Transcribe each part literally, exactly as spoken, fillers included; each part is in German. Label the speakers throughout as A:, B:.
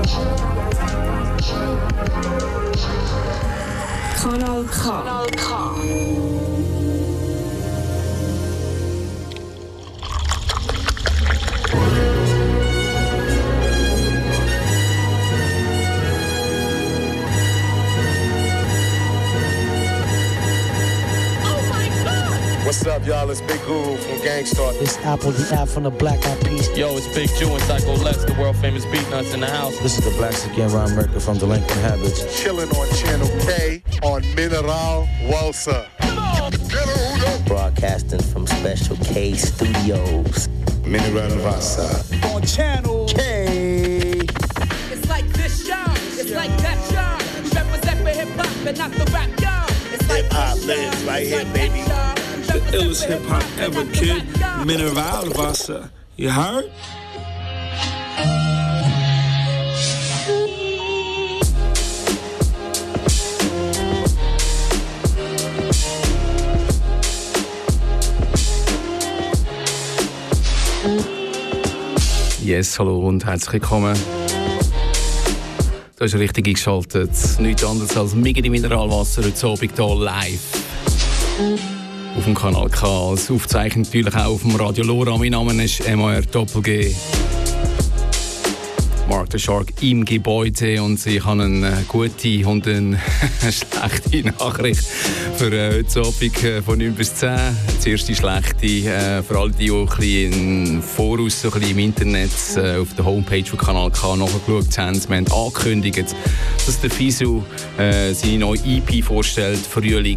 A: Kanal K. Kanal K.
B: What's up, y'all? It's Big Guru from Gangstar.
C: It's Apple, the app from the Black Eyed Peas.
D: Yo, it's Big Jew and Psycho Lex, the world famous beat nuts in the house.
C: This is the Black Again, Ron Merker from Delinquent Habits.
B: Chilling on Channel K on Mineral Walsa.
E: Broadcasting from Special K Studios.
B: Mineral Walsa.
F: On Channel
E: K.
G: It's like this, y'all. It's like that, y'all. We represent for hip hop and not the rap, y'all. It's like
B: hip hop
G: this,
B: lives
G: y'all.
B: right
G: It's
B: here,
G: like
B: baby.
G: that,
F: the illest hip hop ever, kid. Mineral Wasser. You heard?
H: Yes, hallo und herzlich willkommen. Du hast richtig eingeschaltet. Nichts anderes als Miggi Mineralwasser heute Abend hier live. Auf dem Kanal K. Als Aufzeichnung natürlich auch auf dem Radio Lora. Mein Name ist M A R Doppel G. Mark the Shark im Gebäude und ich habe eine gute und eine schlechte Nachricht für heute Abend von neun bis zehn. Die erste schlechte, für alle die, die ein bisschen im Voraus, so ein bisschen im Internet auf der Homepage von Kanal K nachgeschaut haben. Wir haben angekündigt, dass der Fisu äh, seine neue E P vorstellt, Frühling.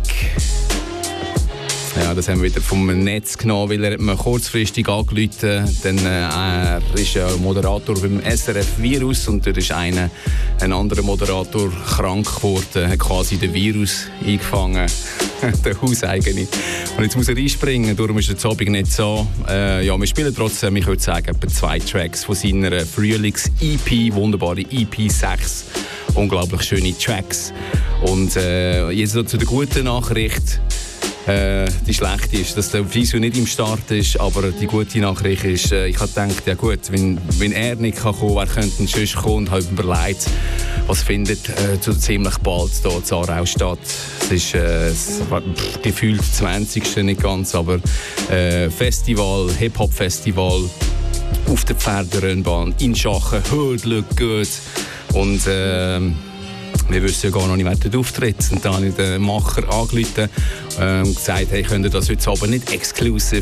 H: Ja, das haben wir wieder vom Netz genommen, weil er hat mir kurzfristig angerufen. Denn äh, er ist ja Moderator beim S R F-Virus und da ist einer, ein anderer Moderator krank geworden, hat quasi den Virus eingefangen, der Hauseigene. Und jetzt muss er einspringen, darum ist der Abend nicht so. Äh, ja, wir spielen trotzdem, ich würde sagen, etwa zwei Tracks von seiner Frühlings-E P, wunderbare E P sechs, unglaublich schöne Tracks. Und äh, jetzt noch zu der guten Nachricht. Äh, die schlechte ist, dass der Fisu nicht im Start ist, aber die gute Nachricht ist, äh, ich habe gedacht, ja gut, wenn, wenn er nicht kann kommen, wer könnte denn sonst kommen, und habe überlegt, was findet äh, so ziemlich bald hier in Aarau-Stadt. Es ist äh, pff, gefühlt zwanzigste nicht ganz, aber äh, Festival, Hip-Hop-Festival auf der Pferderennbahn in Schachen, Hood Look Good und äh, wir wissen ja gar noch nicht, wer der auftritt. Und dann habe ich den Macher angerufen äh, und gesagt, hey, könnt ihr das heute Abend nicht exklusiv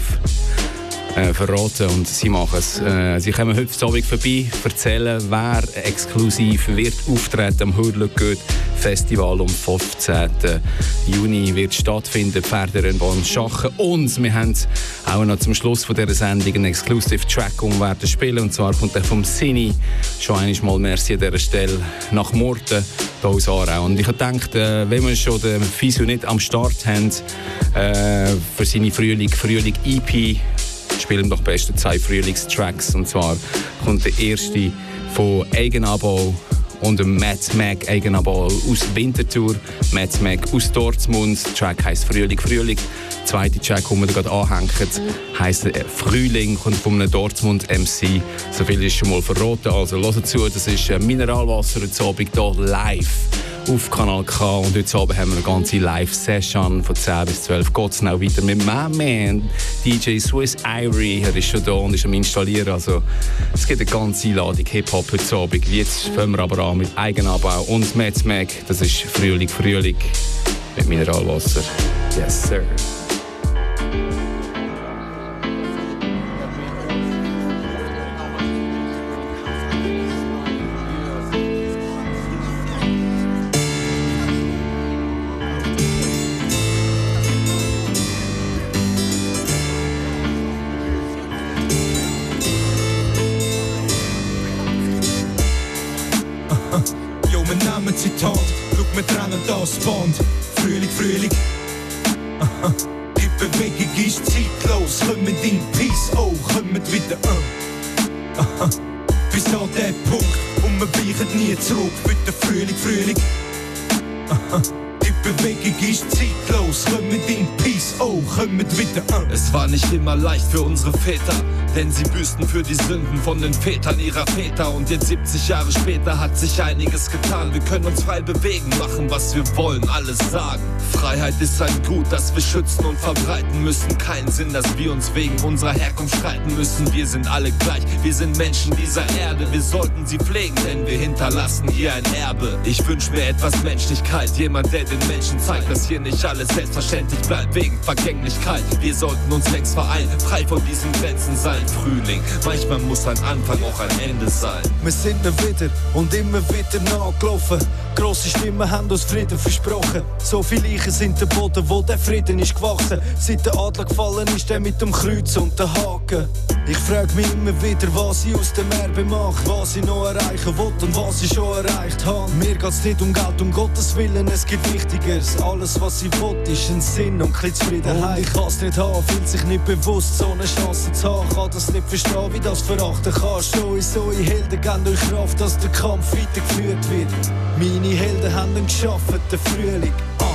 H: äh, verraten? Und sie machen es. Äh, sie kommen heute Abend vorbei, erzählen, wer exklusiv wird auftreten am Hood Look Good Festival am fünfzehnten Juni wird stattfinden, Pferderennbahn Schachen. Und wir haben auch noch zum Schluss von dieser Sendung einen Exclusive Track um werden spielen. Und zwar kommt der vom Sini. Schon einmal merci an dieser Stelle nach Murten, hier aus Aarau. Und ich habe gedacht, äh, wenn wir schon den Fisu nicht am Start haben, äh, für seine Frühling, Frühling E P, spielen wir doch besten zwei Frühlingstracks. Und zwar kommt der erste von Eigenanbau und dem Matt Mac Eigenanbau aus Winterthur, Matt Mac aus Dortmund. Der Track heisst Frühling, Frühling. Der zweite Track, den wir gerade anhängen, heisst Frühling, kommt von einem Dortmund M C. So viel ist schon mal verraten, also hört zu, das ist Mineralwasser heute Abend hier live auf Kanal K. Und heute Abend haben wir eine ganze Live-Session von zehn bis zwölf. Geht es noch weiter mit meinem Man, D J Swiss Ivory. Er ist schon da und ist am Installieren. Also, es gibt eine ganze Ladung Hip-Hop heute Abend. Jetzt fangen wir aber an mit Eigenanbau und Matt Mac. Das ist Frühling, Frühling mit Mineralwasser. Yes, sir.
F: Zitat, schau mir dran und das Band. Frühling, Frühling. Aha. Die Bewegung ist zeitlos. Kommt in Peace, oh, kommt wieder an. Aha. Bis an den Punkt und wir weichen nie zurück. Für den Frühling, Frühling. Aha. Die Bewegung ist zeitlos. Kommt in Peace, oh, kommt kommt wieder. Uh.
I: Es war nicht immer leicht für unsere Väter, denn sie büßten für die Sünden von den Vätern ihrer Väter. Und jetzt siebzig Jahre später hat sich einiges getan. Wir können uns frei bewegen, machen was wir wollen, alles sagen. Freiheit ist ein Gut, das wir schützen und verbreiten müssen. Keinen Sinn, dass wir uns wegen unserer Herkunft streiten müssen. Wir sind alle gleich, wir sind Menschen dieser Erde. Wir sollten sie pflegen, denn wir hinterlassen hier ein Erbe. Ich wünsch mir etwas Menschlichkeit, jemand, der den Menschen zeigt, dass hier nicht alles selbstverständlich bleibt wegen Vergänglichkeit. Wir sollten uns längst vereinen, frei von diesen Grenzen sein. Frühling, manchmal muss ein Anfang auch ein Ende sein.
F: Wir sind ne wieder und immer wieder nachgelaufen. Grosse Stimmen haben uns Frieden versprochen. So viele Leichen sind der Boden, wo der Frieden ist gewachsen. Seit der Adler gefallen ist, der mit dem Kreuz und dem Haken. Ich frag mich immer wieder, was ich aus dem Erbe mache, was ich noch erreichen will und was ich schon erreicht habe. Mir geht's nicht um Geld, um Gottes Willen, es gibt Wichtigeres. Alles, was ich will, ist ein Sinn und ein Zufriedenheit. Und ich kann's nicht haben, fühlt sich nicht bewusst, so eine Chance zu haben. Kann das nicht verstehen, wie das verachten kannst. Sowieso, ihr Helden geben euch Kraft, dass der Kampf weitergeführt wird. Meine Helden haben ihn geschaffen, den Frühling. Ah.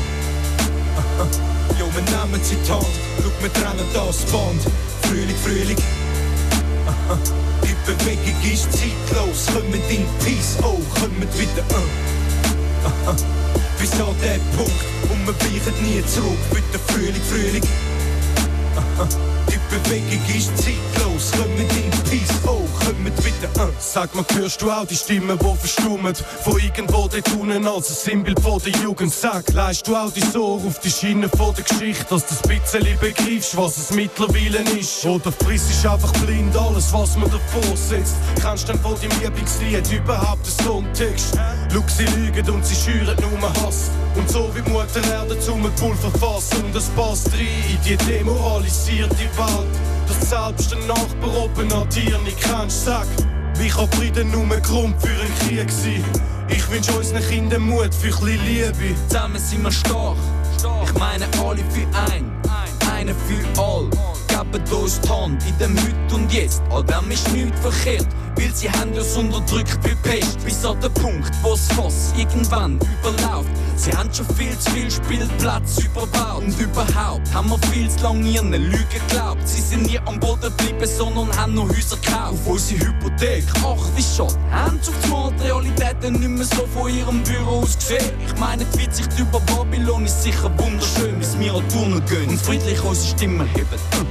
F: Jo, wir nehmen Zitat, schau, wir trennen das Band. Frühling, Frühling. Aha. Die Bewegung ist zeitlos, kommt in Peace, oh, kommt wieder an. Aha. Bis an den Punkt, und wir weichen nie zurück, wieder Frühling, Frühling. Aha. Die Bewegung ist zeitlos, kommt in Peace, oh, kommt wieder an. Sag mal, hörst du auch die Stimmen, die verstummen? Von irgendwo dort unten als ein Sinnbild von der Jugend. Sag, leist du auch dein Ohr auf die Schiene von der Geschichte, dass du ein bisschen begreifst, was es mittlerweile ist? Oder frisst einfach blind alles, was man davor setzt? Kennst du denn von deinem Lieblingslied überhaupt den Songtext? Schau, sie lügen und sie schüren nur Hass. Und so wie Mutter Erde zum Pulver fassen. Und es passt rein in die demoralisierte Welt, dass selbst der Nachbar oben an dir nicht kennst. Sag, wie kann Frieden nur ein Grund für einen Krieg sein? Ich wünsch unseren Kindern Mut für ein bisschen Liebe.
J: Zusammen sind wir stark, ich meine alle für ein, einer für all. Geben uns die Hand in dem Heute und Jetzt, an dem ist nichts verkehrt. Weil sie haben uns unterdrückt wie Pest, bis an den Punkt, wo's Fass irgendwann überläuft. Sie haben schon viel zu viel Spielplatz überbaut. Und überhaupt haben wir viel zu lange ihren Lügen geglaubt. Sie sind nie am Boden geblieben, sondern haben noch Häuser gekauft. Auf unsere Hypothek, ach wie schade, haben sie auf die Mal die Realitäten nicht mehr so von ihrem Büro aus gesehen. Ich meine, die Weitsicht über Babylon ist sicher wunderschön, bis wir an Turnen gehen und friedlich unsere Stimmen heben.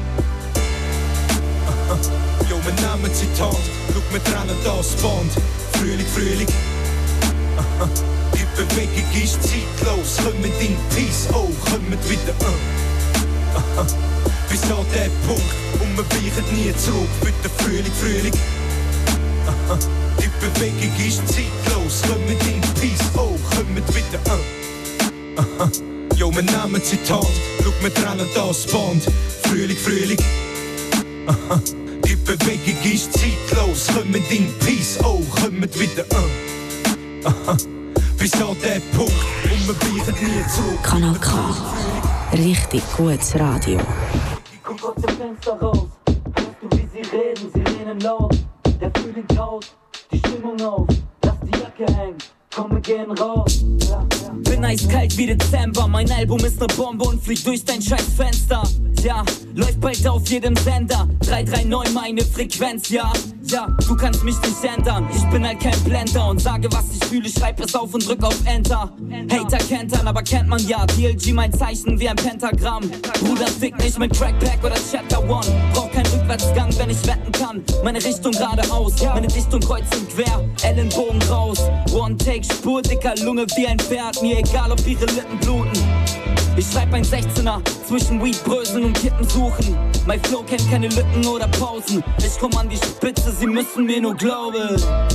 F: Jo, wir nehmen Zitat, schau, wir trennen das Band. Frühling, Frühling. Aha. Die Bewegung ist zeitlos, kommt in Peace, oh, kommt wieder an. Aha. Bis an den Punkt, und wir weichen nie zurück, wieder Frühling, Frühling. Aha. Die Bewegung ist zeitlos, kommt in Peace, oh, kommt wieder an. Aha. Jo, wir nehmen Zitat, schau, wir trennen das Band. Frühling, Frühling. Aha. Die Bewegung ist zeitlos, kommt in Peace, oh, kommt wieder an. Aha. Bis an den Punkt, und wir weichen nie zurück.
A: Kanal K. Richtig gutes Radio.
K: Guck aus dem Fenster raus, hörst du, wie sie reden, sie reden laut. Der Frühling taut, die Stimmung auf, lass die Jacke hängen. Komm, wir gehen raus. Ja, ja.
J: Bin eiskalt wie Dezember, mein Album ist ne Bombe und fliegt durch dein scheiß Fenster. Ja, läuft bald auf jedem Sender. drei drei neun meine Frequenz, ja. Ja, du kannst mich nicht ändern. Ich bin halt kein Blender und sage, was ich fühle. Schreib es auf und drück auf Enter. Hater kentern, aber kennt man ja. D L G mein Zeichen wie ein Pentagramm. Bruder, fick nicht mit Crackpack oder Chapter One. Brauch keinen Rückwärtsgang, wenn ich wetten kann. Meine Richtung geradeaus, meine Dichtung kreuz und quer. Ellenbogen raus, One Take, Spur, dicker Lunge wie ein Pferd. Mir egal, ob ihre Lippen bluten. Ich schreib ein sechzehner zwischen Weedbröseln und Kippen suchen. Mein Flow kennt keine Lücken oder Pausen. Ich komm an die Spitze, sie müssen mir nur glauben.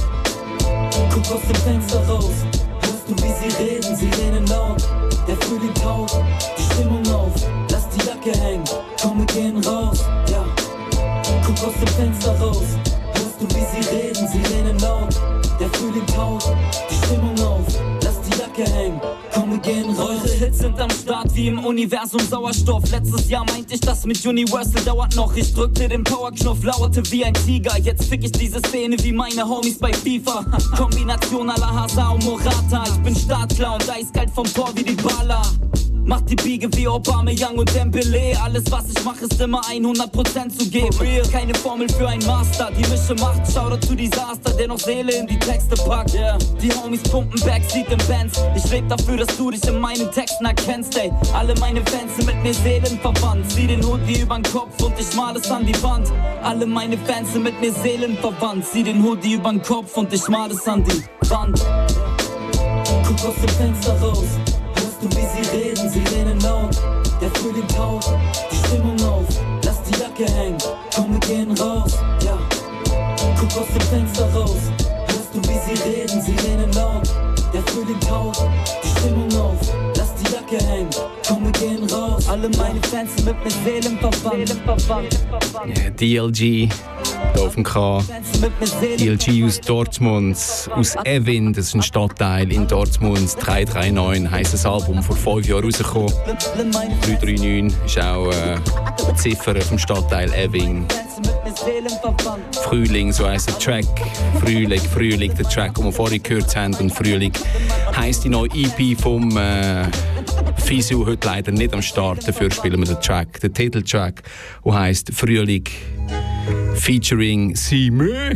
K: Guck aus dem Fenster raus, hörst du, wie sie reden, sie reden laut. Der Frühling taut, die Stimmung auf, lass die Jacke hängen, komm, wir gehen raus, ja. Guck aus dem Fenster raus, hörst du, wie sie reden, sie reden laut. Der Frühling taut, die Stimmung auf, lass die Jacke hängen, komm, wir gehen raus. Eure Hits sind am Start wie im Universum Sauerstoff. Letztes Jahr meinte ich, das mit Universal dauert noch. Ich drückte den Powerknopf, lauerte wie ein Tiger. Jetzt fick ich diese Szene wie meine Homies bei FIFA. Kombination à la Hazard und Morata. Ich bin Startklar und eiskalt vom Tor wie die Baller.
J: Mach die Biege wie Obama, Young und Dembele. Alles was ich mach ist immer hundert Prozent zu geben. Keine Formel für ein Master, die Mische macht Shoutout zu Disaster, der noch Seele in die Texte packt. Yeah. Die Homies pumpen Backseat im Bands. Ich leb dafür, dass du dich in meinen Texten erkennst, ey. Alle meine Fans sind mit mir seelenverwandt. Zieh den Hoodie übern Kopf und ich mal es an die Wand. Alle meine Fans sind mit mir seelenverwandt. Zieh den Hoodie übern Kopf und ich mal es an die Wand.
K: Guck aus dem Fenster raus. Hörst du, wie sie reden? Sie reden laut. Der Frühling taut die Stimmung auf. Lass die Jacke hängen. Komm, wir gehen raus. Ja. Guck aus dem Fenster raus. Hörst du, wie sie reden? Sie reden laut. Der Frühling taut die Stimmung auf. Lass die Jacke hängen. Komm, wir gehen raus.
J: Alle meine Fans sind mit mir seelenverwandt.
H: Yeah, D L G. Hier auf dem K. D L G aus Dortmund, aus Evin, das ist ein Stadtteil in Dortmund. drei drei neun heisst das Album, vor fünf Jahren rausgekommen. drei drei neun ist auch äh, die Ziffer vom Stadtteil Evin. Frühling, so heisst der Track. Frühling, Frühling, der Track, den wir vorhin gehört haben. Und Frühling heisst die neue E P vom äh, Fisu, heute leider nicht am Start. Dafür spielen wir den Track, den Titeltrack, der heisst Frühling. Featuring Sime.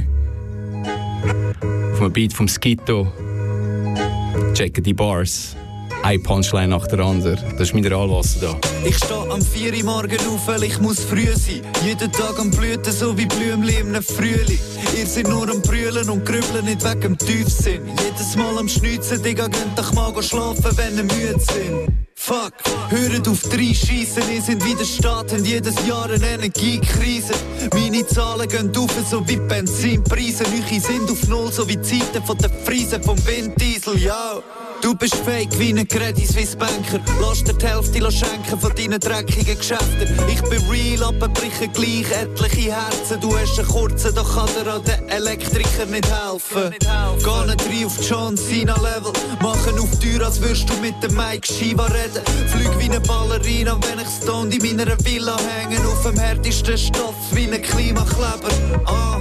H: Auf einem Beat vom Skitto. Checken die Bars. Ein Punchline nach der anderen. Das ist Mineralwasser da.
L: Ich stehe am vier Uhr morgen auf, weil ich muss früh sein. Jeden Tag am Blüten, so wie Blümchen im Frühling. Ihr seid nur am Brüllen und Grübeln, nicht wegen dem Tiefsinn. Jedes Mal am Schnitzen, Digga, könnt doch mal schlafen, wenn ihr müde sind. Fuck, hört auf drei Schiessen, ihr sind wieder Staat, haben jedes Jahr eine Energiekrise. Meine Zahlen gehen auf, so wie Benzinpreise. Eure sind auf Null, so wie die Zeiten von den Friesen vom Winddiesel, ja. Du bist fake wie ein Credit Suisse Banker. Lass dir die Hälfte schenken von deinen dreckigen Geschäften. Ich bin real, aber breche gleich etliche Herzen. Du hast einen kurzen, doch kann dir an den Elektriker nicht helfen. Geh nicht rein auf John Cena Level. Machen auf Tür, als würdest du mit dem Mike Shiva reden. Flüg wie eine Ballerina, wenn ich stoned in meiner Villa hängen. Auf dem härtesten Stoff wie ein Klimakleber. Ah.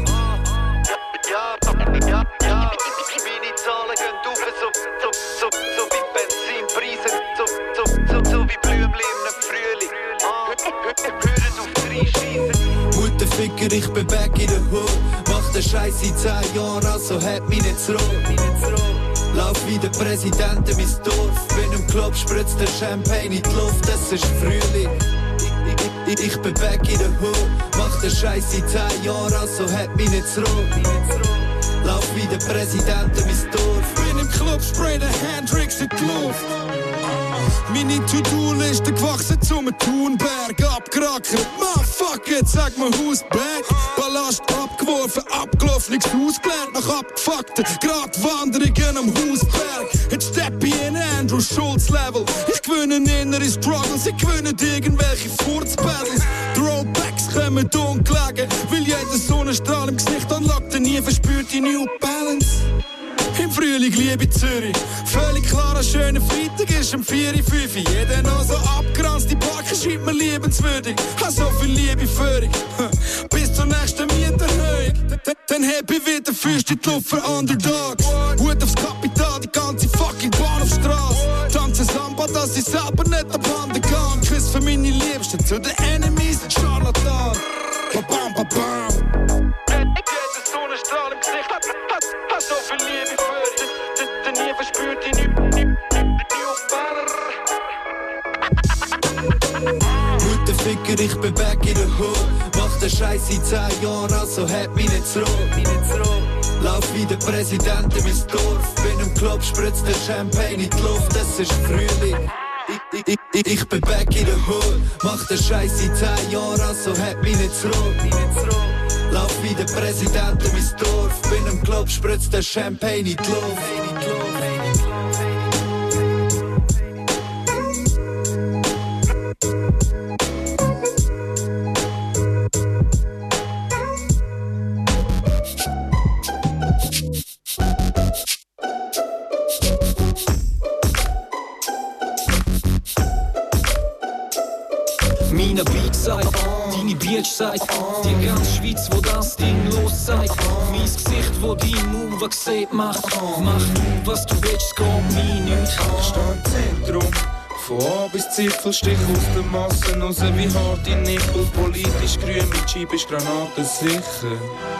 L: Ja, ja, ja, ja. Meine Zahlen gehen auf, so, so, so, so wie Benzinpreise, so, so, so, so wie Blümchen im Frühling. Ah, hört auf drei Scheissen. Mutterficker, ich bin back in der Hood. Mach den Scheiß seit zehn Jahren, also hat mich nicht zurück. Lauf wie der Präsident in mein Dorf. Bin im Club, spritzt der Champagne in die Luft, es ist Frühling. Ich, ich, ich bin back in der Hood. Mach den Scheiß seit zehn Jahren, also hat mich nicht zurück. Lauf wie der Präsident in mein Dorf. Bin im Club, spray der Hendrix in die Luft. Meine To-Do-Liste gewachsen zum Thunberg. Abgerackert, man fuck it, sag mir who's back. Ballast abgeworfen, abgelaufenes Haus gelernt. Nach abgefuckten Gratwanderungen am Hausberg. Jetzt stepp ich in Andrew Schulz Level. Ich gewinne innere Struggles, ich gewinne irgendwelche Furzbattles. Throwbacks kommen ungelegen, weil jeder Sonnenstrahl im Gesicht anlagt, der nie verspürt die New Balance. Im Frühling liebe Zürich, völlig klar, ein schöner Freitag ist um vier Uhr fünf. Jeder noch so abgeranzt, die Backe schreibt mir liebenswürdig. Hab so viel Liebe für dich, bis zur nächsten Mieterhöhung. Dann heb ich wieder Füße in die Luft für Underdogs. Hut aufs Kapital, die ganze fucking Bahn auf Straße. Tanze Samba, dass ich selber nicht abhanden kann. Kuss für meine Liebsten, zu den Enemies, Charlatan. Babam, babam. Jeder Sonnenstrahl im Gesicht, hat, hat, hat so viel Liebe für dich. Denn nie verspürt die New Mutterficker, ich bin back in der Hood. Mach den Scheiß seit zehn Jahren, also hat mich nicht zurück. Lauf wie der Präsident in mein Dorf. Bin im Club, spritzt der Champagne in die Luft, es ist Frühling. Ich, ich, ich, ich bin back in der Hood. Mach den Scheiß seit zehn Jahren, also hat mich nicht zurück. Lauf wie der Präsident in mein Dorf. Bin im Club, spritzt der Champagne in die Luft.
M: Meine Beats sagt, deine Beach sagt, die ganze Schweiz, wo das Ding los sagt. Mein Gesicht, wo dein Move sieht, macht. Mach du, was du willst, es geht mir nicht. Ich stehe im Zentrum
N: Von A bis Zipfelstich aus den Massen raus wie harte Nippel. Politisch grün mit Jeep ist Granaten sicher.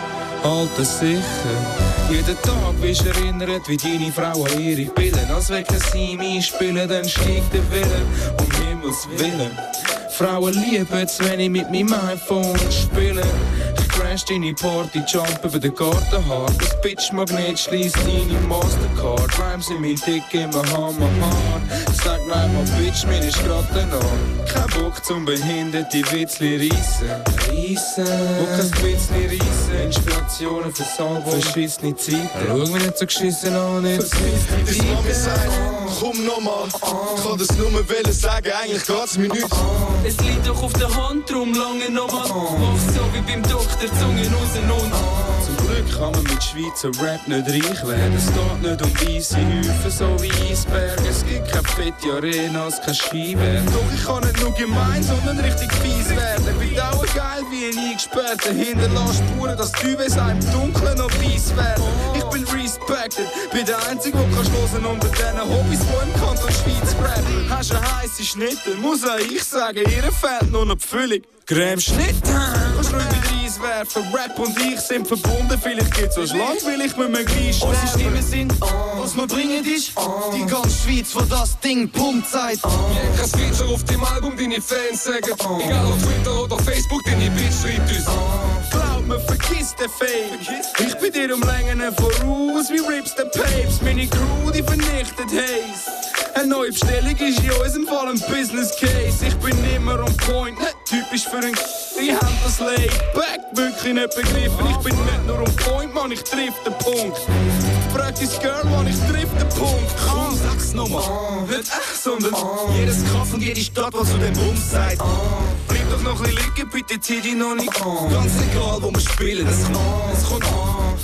N: Alter sicher. Jeden Tag bist du erinnert, wie deine Frau an ihre Pillen. Als wenn sie mich einspielen, dann steigt der Wille. Um Himmels Willen. Frauen lieben es, wenn ich mit meinem iPhone spiele. Ich crash deine Party, jump über den Gartenhard. Das Bitch-Magnet schliesst deine Mastercard. Rhymes sind mein Dick immer hammerhart. Sag gleich mal, Bitch, mir ist grad danach. Kein Bock zum behinderte Witzli reissen. Reissen. Wo kein Witzli reissen. Inspirationen fürs Album. Verschissene Zeiten. Schau mich nicht so geschissen an, nicht
O: das Mami sagt, komm nochmal. Ich kann das nur wollen sagen, eigentlich geht's mir nicht.
J: Es liegt doch auf der Hand, drum lange nochmal. Mach so wie beim Doktor, Zunge raus und
N: zum Glück kann man mit Schweizer Rap nicht reich werden. Es geht nicht um weisse Häufen, so wie Eisberge. Es gibt keine fette Arenas, kein Skiberg. Doch ich kann nicht nur gemein, sondern richtig fies werden. Bin auch geil wie ein Eingesperrter. Hinterlass Spuren, dass die Übes im Dunkeln noch weiss werden. Ich bin respected, bin der Einzige, der kannst hören unter diesen Hobbys, die im Kanton Schweiz rappen. Hast eine heisse Schnitte, muss auch ich sagen, ihr fehlt nur noch die Füllung. Creme Schnitt, kannst du mit Reis werfen. Rap und ich sind verbunden, vielleicht gibt's ein Land, will ich mit mir gleich sterben.
L: Unsere Stimmen sind, was wir bringen ist die ganze Schweiz, wo das Ding pumpt seid.
P: Wir kein Feature auf dem Album, deine Fans sagen. Egal auf Twitter oder Facebook, deine Bitch schreibt uns.
N: Glaub mir, vergiss den Fame. Ich bin dir um Längen voraus, wie Rips the Papes. Meine Crew, die vernichtet Haze. Eine neue Bestellung ist in unserem Fall ein Business Case. Ich bin immer on point, nicht typisch für ein ich hab das laid back wirklich nicht begriffen. Ich bin nicht nur on point, man, ich triff den Punkt. Practice Girl, man, ich triff den Punkt.
O: Komm, sag's nochmal. Nicht echt, sondern jedes Kaff und jede Stadt, was zu dem Bums sagt.
N: Bleib doch noch ein bisschen liegen, bitte zieh dich noch nicht an.
O: Ganz egal, wo wir spielen, es kommt, es kommt an.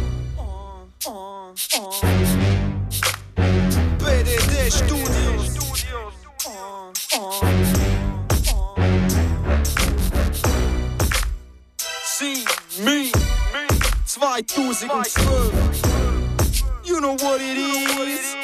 N: B D D Studios. See me, zweitausendzwölf. You know what it is.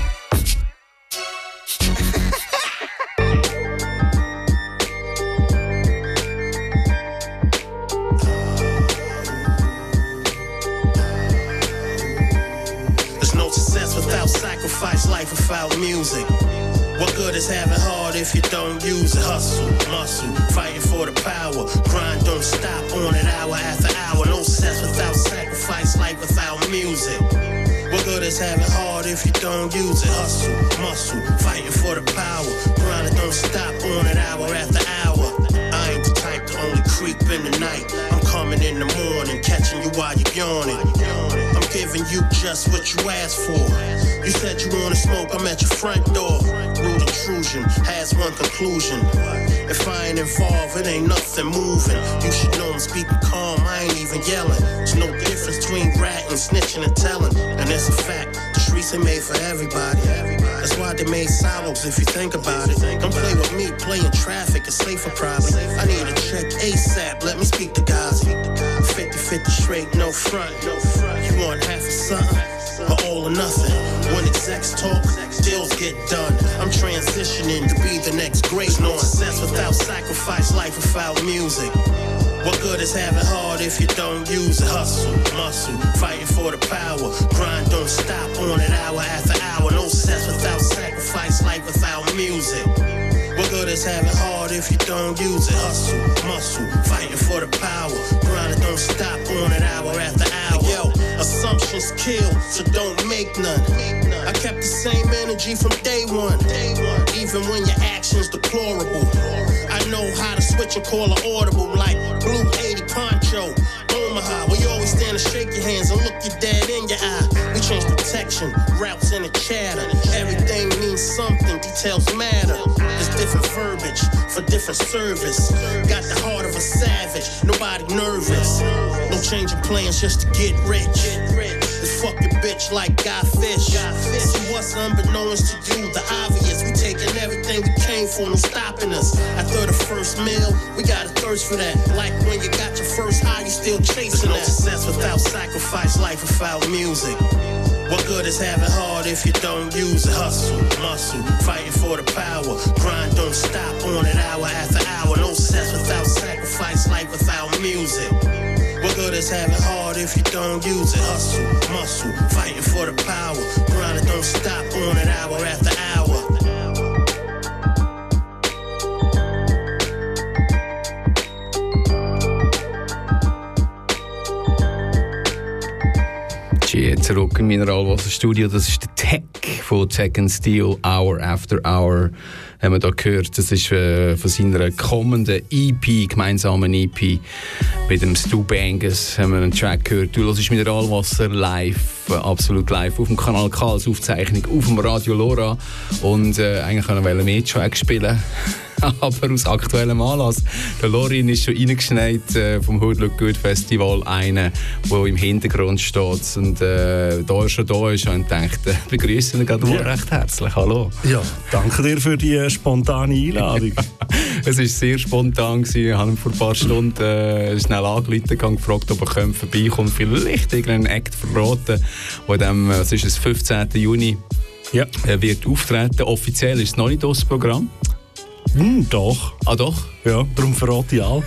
Q: There's no success without sacrifice, life without music. What good is having hard if you don't use it? Hustle, muscle, fighting for the power. Grind don't stop on it hour after hour. No success without sacrifice, life without music. What good is having hard if you don't use it? Hustle, muscle, fighting for the power. Grind don't stop on it hour after hour. I ain't the type to only creep in the night. I'm coming in the morning, catching you while you're yawning. I'm giving you just what you asked for. You said you wanna smoke, I'm at your front door. Rude intrusion has one conclusion. If I ain't involved, it ain't nothing moving. You should know I'm speaking calm, I ain't even yelling. There's no difference between ratting, snitching and telling. And that's a fact, the streets ain't made for everybody. That's why they made silos if you think about it. Don't play with me, playing traffic is safer probably. I need a check ASAP, let me speak to Gazi. fifty fifty straight, no front. You want half of something, or all or nothing. When execs talk, deals get done. I'm transitioning to be the next great. No success without sacrifice, life without music. What good is having hard if you don't use it? Hustle, muscle, fighting for the power. Grind don't stop on it hour after hour. No success without sacrifice, life without music. What good is having hard if you don't use it? Hustle, muscle, fighting for the power. Grind don't stop on it hour after hour. Yo, assumptions kill, so don't make none. I kept the same energy from day one, even when your actions deplorable. I know how to switch and call an audible like Blue eighty Poncho, Omaha. We always stand and shake your hands and look you dead in your eye. We change protection, routes in the chatter. Everything means something, details matter. There's different verbiage for different service. Got the heart of a savage, nobody nervous. No changing plans just to get rich. This fucking bitch like Guy Fish. See what's unbeknownst to you, the obvious. We taking everything we came for, no stopping us. After the first meal, we got a thirst for that. Like when you got your first high, you still chasing that. There's no success without sacrifice, life without music. What good is having hard if you don't use it? Hustle, muscle, fighting for the power. Grind don't stop on it hour after hour. No sense without sacrifice, life without music. What good is having hard if you don't use it? Hustle, muscle, fighting for the power. Grind don't stop on it hour after hour.
H: Zurück im Mineralwasserstudio, das ist der Tech von Tech and Steel, Hour After Hour, haben wir da gehört. Das ist äh, von seiner kommenden E P, gemeinsamen E P mit dem Stu Bangus, haben wir einen Track gehört. Du hörst Mineralwasser live, äh, absolut live auf dem Kanal K als Aufzeichnung auf dem Radio Lora und äh, eigentlich können wir mehr Tracks spielen. Aber aus aktuellem Anlass. Der Lorin ist schon reingeschneit äh, vom Hood Look Good Festival, einer, der im Hintergrund steht und äh, da er schon da ist und denkt, äh, begrüßen ihn gerade ja. recht herzlich. Hallo.
R: Ja, danke dir für die äh, spontane Einladung.
H: Es war sehr spontan gewesen. Ich habe ihn vor ein paar Stunden äh, schnell angerufen und gefragt, ob er vorbeikommt, vielleicht irgendeinen Act verraten, der dem, was ist es, fünfzehnten Juni ja. äh, wird auftreten. Offiziell ist es noch nicht das Programm.
R: Hm, doch.
H: Ah, doch?
R: Ja, darum verrate ich all.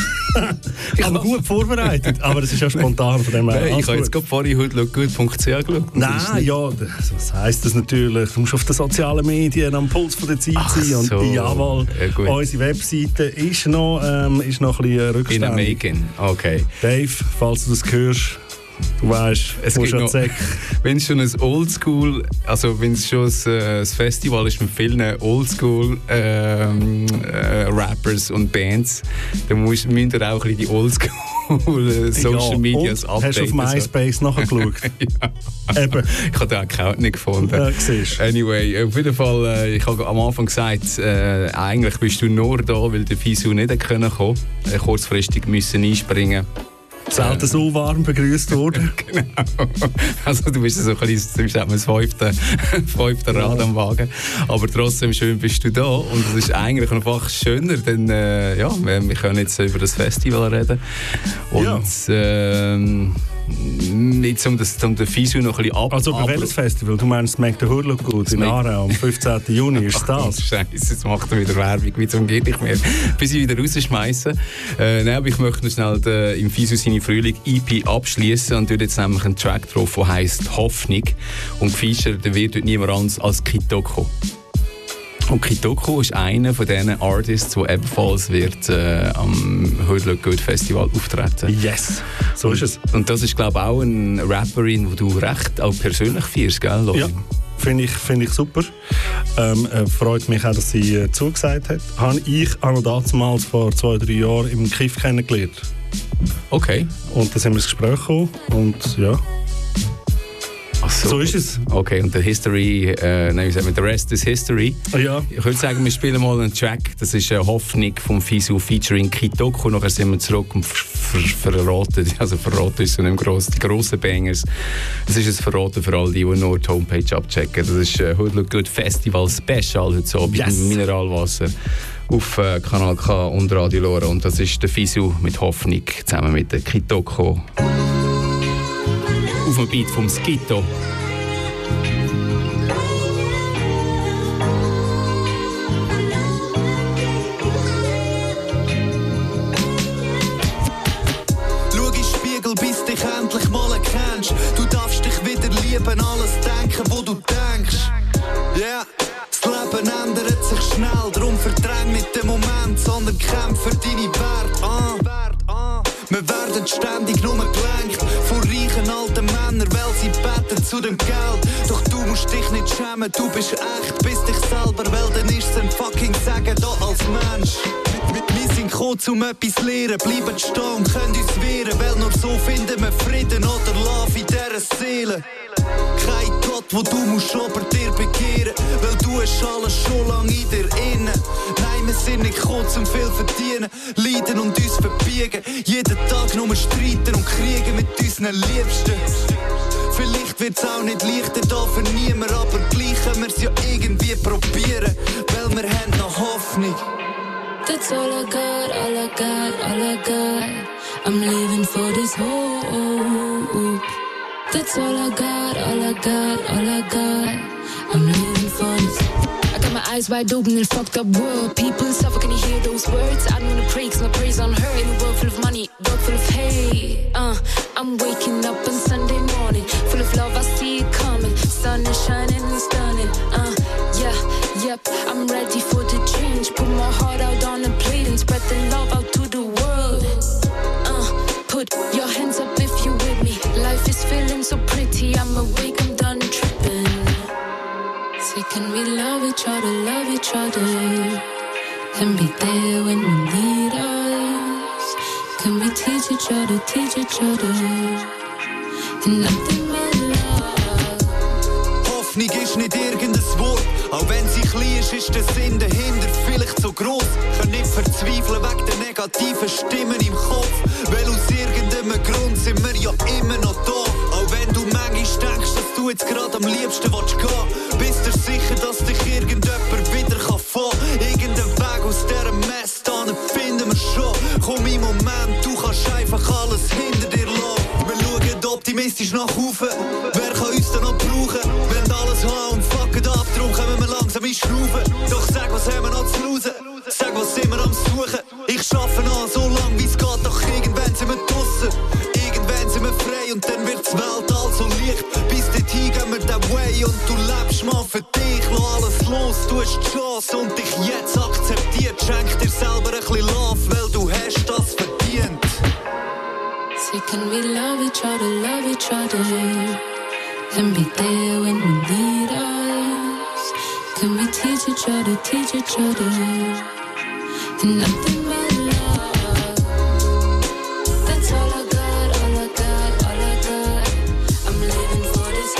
R: Ich habe gut vorbereitet, aber es ist ja spontan von dem her.
H: Nein, ich habe jetzt gerade vorhin hoodlookgood punkt c h geschaut.
R: Nein, ja, das, was heisst das natürlich? Du musst auf den sozialen Medien am Puls von der Zeit Ach sein. Und so. jawohl, ja, unsere Webseite ist noch, ähm, ist noch ein bisschen rückständig.
H: In the making, okay.
R: Dave, falls du das hörst, du weißt, es gibt noch,
H: wenn es schon ein Oldschool, also wenn es schon ein, äh, ein Festival ist mit vielen Oldschool ähm, äh, Rappers und Bands, dann musst, müsst ihr auch ein bisschen die Oldschool äh, Social ja, Medias updaten.
R: Hast du auf MySpace nachgeschaut?
H: Ja. Eben. Ich habe den Account nicht gefunden. Ja, siehst. Anyway, auf jeden Fall, äh, ich habe am Anfang gesagt, äh, eigentlich bist du nur da, weil der Fisu nicht kommen konnte. Äh, kurzfristig müssen einspringen.
R: Selten so warm begrüßt worden.
H: Genau. Also du bist so ein bisschen, du das fünfte, fünfte Rad am Wagen. Aber trotzdem schön bist du da. Und es ist eigentlich einfach schöner, denn äh, ja, wir, wir können jetzt über das Festival reden. Und ja. ähm, jetzt um, das, um den Fisu noch ein bisschen ab...
R: Also bei welches Festival? Du meinst Make the Hood Look Good in Aarau am fünfzehnten Juni, ist das?
H: Scheiße, jetzt macht er wieder Werbung, wie zum geht nicht mehr. Bis ich wieder rausschmeißen. Äh, nein, aber ich möchte noch schnell den, im Fisu seine Frühling E P abschließen und dort jetzt nämlich einen Track drauf, der heisst Hoffnung. Und gefeatured wird dort niemand anderes als Kitoko. Und Kitoko ist einer von diesen Artists, der ebenfalls wird, äh, am Hood Look Good Festival auftreten.
R: Yes, so ist es.
H: Und das ist, glaube ich, auch eine Rapperin, die du recht auch persönlich feierst, gell, Lorin?
R: Ja, finde ich, find ich super. Ähm, äh, freut mich auch, dass sie äh, zugesagt hat. Habe ich auch noch damals vor zwei, drei Jahren im Kiff kennengelernt.
H: Okay.
R: Und dann sind wir ins Gespräch gekommen und ja...
H: Ach so.
R: So ist es.
H: Okay, und der History, äh, nein, wie sagt man, der Rest is History.
R: Oh ja.
H: Ich würde sagen, wir spielen mal einen Track. Das ist eine Hoffnung vom Fisu featuring Kitoko. Nachher sind wir zurück und ver ver verraten, also verraten ist so nicht gross, die grossen Bangers. Das ist ein Verraten für alle, die nur die Homepage abchecken. Das ist ein Hood Look Good Festival Special heute so yes. mit Mineralwasser auf äh, Kanal K und Radio Lora. Und das ist der Fisu mit Hoffnung zusammen mit der Kitoko. Auf dem Beat vom Skito.
L: Schau in den Spiegel, bis dich endlich mal erkennst. Du darfst dich wieder lieben, alles denken, wo du denkst. Yeah. Das Leben ändert sich schnell, darum verdräng nicht den Moment, sondern kämpf für deine Werte. Ah. Wir werden ständig nur gelenkt von reichen alten Männern, weil sie beten zu dem Geld. Doch du musst dich nicht schämen, du bist echt, bist dich selber, weil dann ist es ein fucking Sagen da als Mensch. Wir sind gekommen, um etwas zu lernen, bleiben stehen und können uns wehren, weil nur so finden wir Frieden oder Love in dieser Seele. Kein Gott, wo du musst aber dir begehren, weil du hast alles schon lange in dir innen. Nein, wir sind nicht gekommen, um viel verdienen, leiden und uns verbiegen, jeden Tag nur streiten und kriegen mit unseren Liebsten. Vielleicht wird's auch nicht leichter da für niemand, aber gleich können wir's ja irgendwie probieren, weil wir haben noch Hoffnung.
K: That's all I got, all I got, all I got. I'm living for this hope. That's all I got, all I got, all I got. I'm living for this. I got my eyes wide open in a fucked up world. People suffer, can you hear those words? I don't wanna pray, cause my praise on her. In a world full of money, world full of hate. Uh, I'm waking up on Sunday morning, full of love, I see it coming. Sun is shining and stunning. Uh, yeah, yep, I'm ready for the change. Put my heart out on a plate and spread the love out to the world. Uh, put your hands up if you with me. Life is feeling so pretty. I'm awake, I'm done tripping. Say, can we love each other, love each other? Can be there when we need us. Can we teach each other, teach each other? And nothing but love.
L: Hoffnung ist nicht irgendein Wort. Auch wenn sie klein ist, ist der Sinn dahinter vielleicht so gross. Kann nicht verzweifeln wegen der negativen Stimmen im Kopf. Weil aus irgendeinem Grund sind wir ja immer noch da. Auch wenn du manchmal denkst, dass du jetzt gerade am liebsten willst gehen. Bist du sicher, dass dich irgendjemand wieder kann fahren? Irgendeinen Weg aus dieser Mess, dann finden wir schon. Komm im Moment, du kannst einfach alles hinter dir lassen. Wir schauen optimistisch nach oben. Wer kann uns denn noch brauchen? Wir wollen alles haben und fucken ab, darum kommen wir langsam in Schnaufen. Doch sag, was haben wir noch zu losen? Sag, was sind wir am Suchen? Ich schaffe an, so lang wie es geht, doch irgendwann sind wir draussen. Irgendwann sind wir frei und dann wird die Welt all so leicht. Bis dorthin gehen wir den Way und du lebst mal für dich. Lass alles los, du hast die Chance und dich jetzt akzeptiert. Schenk dir selber ein bisschen Love, weil du hast das verdient.
K: Say, can we love each other, love each other? Can be there when we need us. Can we teach each other, teach each other? And nothing but love. That's all I got, all I got, all I got. I'm living for this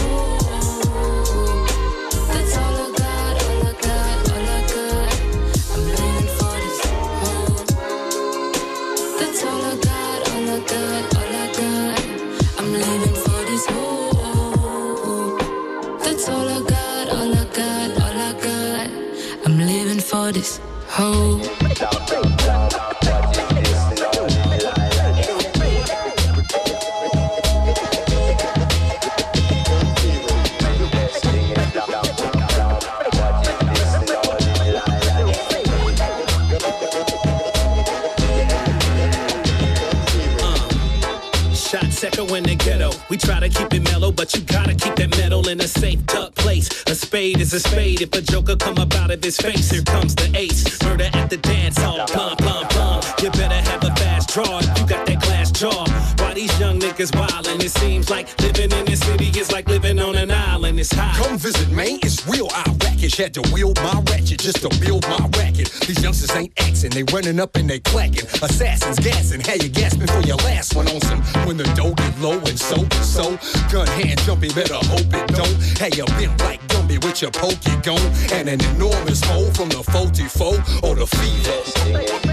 K: home. That's all I got, all I got, all I got. I'm living for this home. That's all I got, all I got, all I got. I'm living for this home. That's all I got, all I got, all I got. I'm living for this home.
S: Echo in the ghetto. We try to keep it mellow, but you gotta keep that metal in a safe, tuck place. A spade is a spade. If a joker come up out of his face, here comes the ace. Murder at the dance hall. Plum, plum, plum. You better have a fast draw if you got that glass jaw. Why these young niggas wildin'? It seems like living in this city is like living on an island. It's hot.
T: Come visit me, it's real Iraqish. Had to wield my ratchet just to build my racket. These youngsters ain't axing, they running up and they clacking. Assassins gassing, how you gasping for your last one on some. When the dough get low and so and so. Gun hand jumping, better hope it don't. Hey, you been like Gumby with your pokey gone. And an enormous hole from the forty-four or the fever.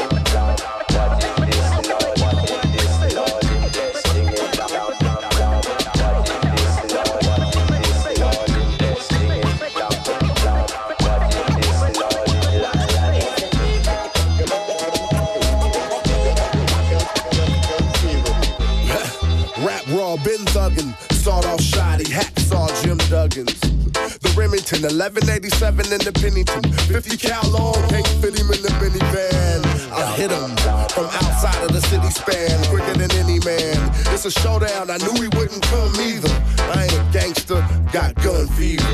B: Been thuggin', start off shoddy, hacksaw Jim Duggins. The Remington, eleven eighty-seven in the Pennington, fifty cal long, can't fit him in the minivan. I hit him from outside of the city span, quicker than any man. It's a showdown, I knew he wouldn't come either. I ain't a gangster, got gun fever.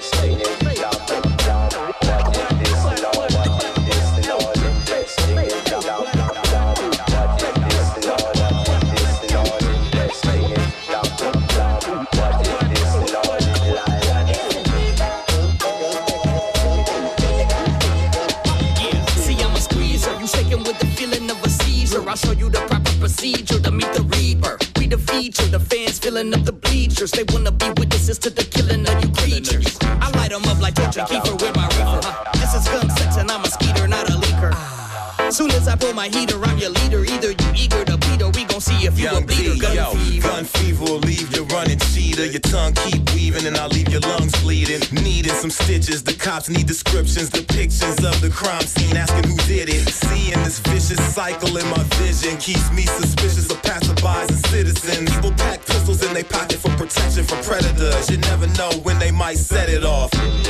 U: I'll show you the proper procedure to meet the reaper. We the feature, the fans filling up the bleachers. They wanna be witnesses to the killing of you creatures. I light them up like Georgia Kiefer with my reefer. This is gun sex and I'm a skeeter, not a leaker. Soon as I pull my heater, I'm your leader. Either you eager to bleed or we gon' see if you Young a bleeder. Gun
V: yo,
U: fever.
V: Gun fever will leave you running cheater. Your tongue keep weaving and I'll leave your lungs bleeding. Needing some stitches, the cops need descriptions, depictions of the crime scene, asking who did it. Seeing this vicious cycle in my vision keeps me suspicious of passerbys and citizens. People pack pistols in their pockets for protection from predators. You never know when they might set it off.